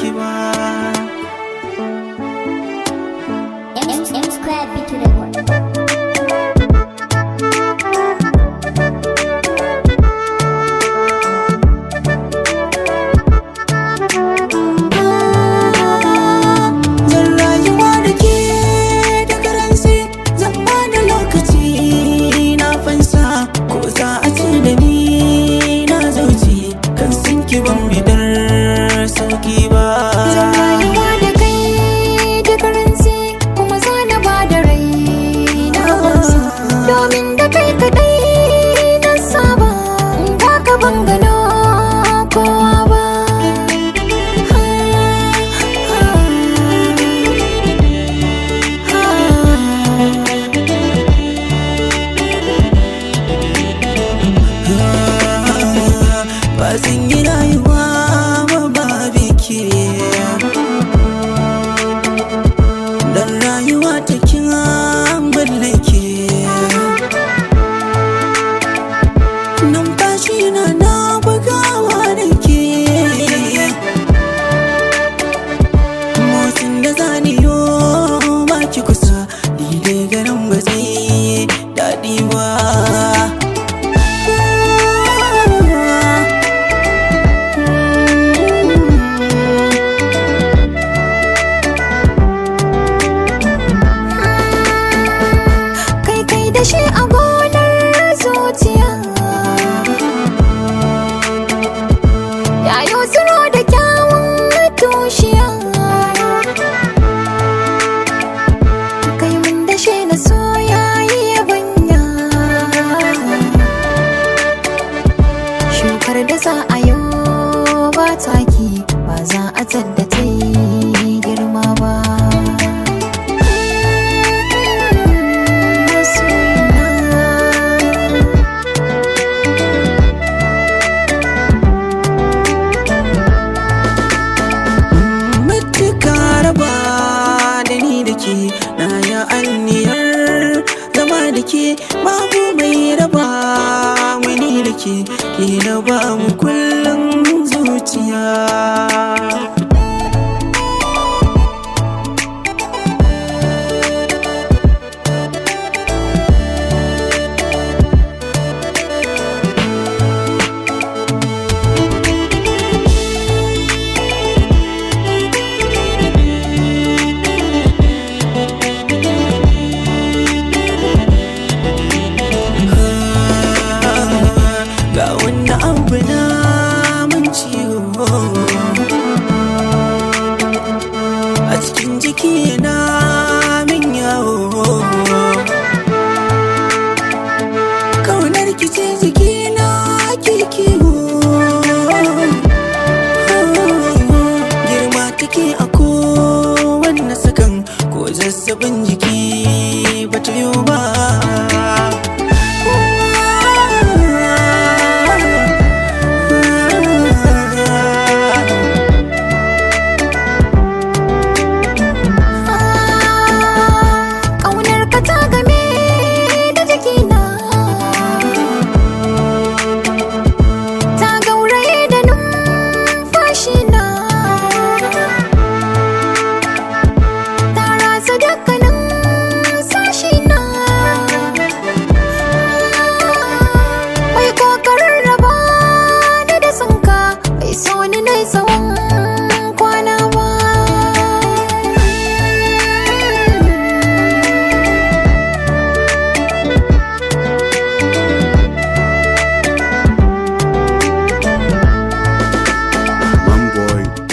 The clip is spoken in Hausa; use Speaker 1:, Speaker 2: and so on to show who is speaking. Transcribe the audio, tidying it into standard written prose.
Speaker 1: ki ba.
Speaker 2: M Square Beat Record.
Speaker 1: Ban bidar sauki ba.
Speaker 3: Zan rayuwa da kai da karanci kuma za na ba da rai na bansa. Domin da kai kaɗai na saba ba ka bangano kowa ba.
Speaker 1: Ba zan yi rayuwa ba babu ke, dan rayuwa ta kin mallake. Numfashi na bugawa da ke, motsin da zani yo ba ki kusa, ni dai garin ba zai daɗi ba.
Speaker 3: Shi a gonar zuciya yayo tsiro da kyawun tushiya, kai mun da shi na so yayi yabanya. Shukar da za a yi ba taki ba za a tadda ta yi girma ba.
Speaker 1: Na ya anniyar zama da ke, babu mai raba wani da ke na ba mu kullum zuciya.